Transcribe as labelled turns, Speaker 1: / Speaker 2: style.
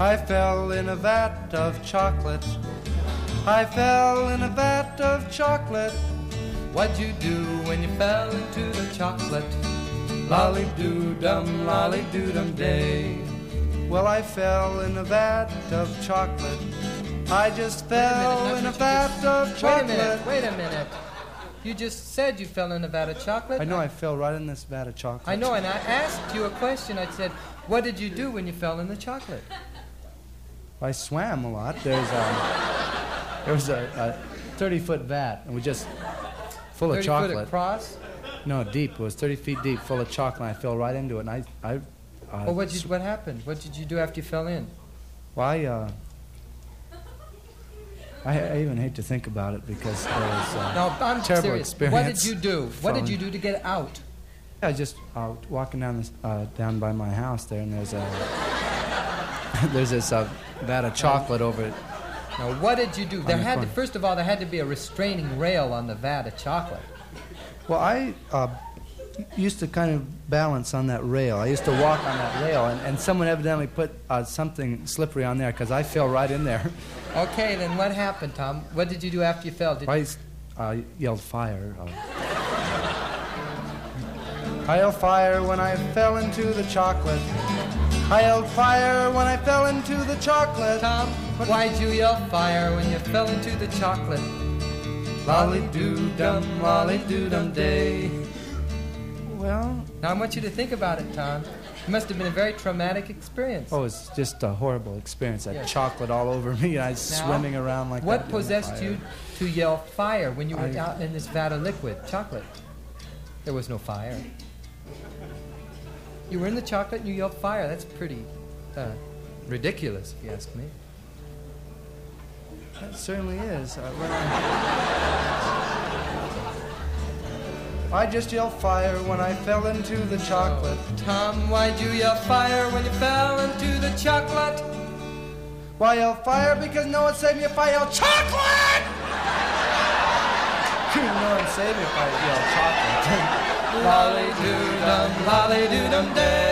Speaker 1: I fell in a vat of chocolate. I fell in a vat of chocolate.
Speaker 2: What'd you do when you fell into the chocolate?
Speaker 1: Lolly-doo-dum, lolly-doo-dum day. Well, I fell in a vat of chocolate. I just fell in a vat of chocolate.
Speaker 2: Wait a minute. You just said you fell in a vat of chocolate.
Speaker 1: I know, I fell right in this vat of chocolate.
Speaker 2: I know, and I asked you a question. I said, what did you do when you fell in the chocolate?
Speaker 1: I swam a lot. There was a 30-foot vat, and we just full of chocolate.
Speaker 2: 30 foot across?
Speaker 1: No, deep. It was 30 feet deep, full of chocolate. And I fell right into it, and
Speaker 2: well, what happened? What did you do after you fell in?
Speaker 1: Well, I even hate to think about it because it was
Speaker 2: no, I'm
Speaker 1: terrible
Speaker 2: serious.
Speaker 1: experience.
Speaker 2: What did you do? What did you do to get out?
Speaker 1: I just walking down this down by my house there, and there's this vat of chocolate over it.
Speaker 2: Now, what did you do? First of all, there had to be a restraining rail on the vat of chocolate.
Speaker 1: Well, I used to kind of balance on that rail. I used to walk on that rail, and someone evidently put something slippery on there because I fell right in there.
Speaker 2: Okay, then what happened, Tom? What did you do after you fell?
Speaker 1: I yelled fire. I yelled fire when I fell into the chocolate. I yelled fire when I fell into the chocolate.
Speaker 2: Tom, why'd you yell fire when you fell into the chocolate?
Speaker 1: Lolly-doo-dum, lolly-doo-dum day. Well...
Speaker 2: Now I want you to think about it, Tom. It must have been a very traumatic experience.
Speaker 1: Oh, it's just a horrible experience. I had chocolate all over me, and I was swimming around like that.
Speaker 2: What possessed you to yell fire when you were out in this vat of liquid chocolate? There was no fire. You were in the chocolate and you yelled fire. That's pretty ridiculous, if you ask me.
Speaker 1: That certainly is. I just yelled fire when I fell into the chocolate.
Speaker 2: Tom, why'd you yell fire when you fell into the chocolate?
Speaker 1: Why yell fire? Because no one saved me if I yelled chocolate! No one saved me if I yelled chocolate.
Speaker 2: Lolly-doo-dum, lolly-doo-dum day.